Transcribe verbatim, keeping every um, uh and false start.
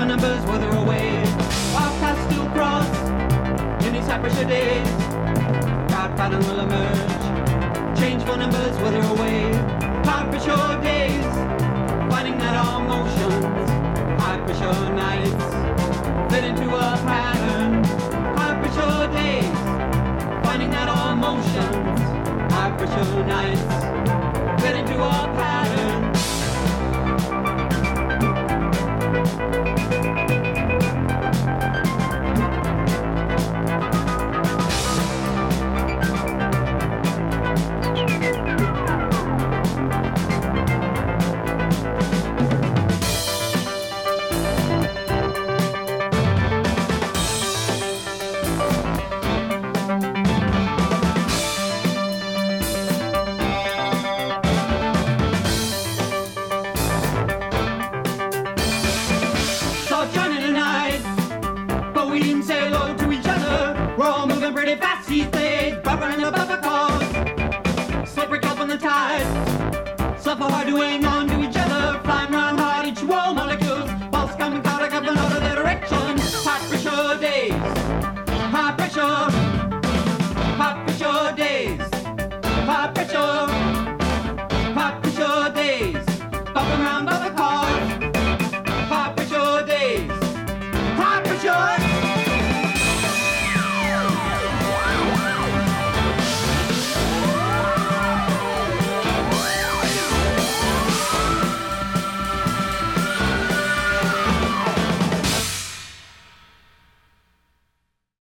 my numbers wither away. Our paths still cross in these high pressure days. Crowd pattern will emerge. Change my numbers wither away. High pressure days, finding that our motions. High pressure nights fit into a pattern. High pressure days, finding that our motions. High pressure nights fit into a pattern. These days, bubbling above the cause, slippery up on the tide, suffer hard doing on to each other, flying round hard, each wall molecules, pulse coming out of another direction, high pressure days, high pressure.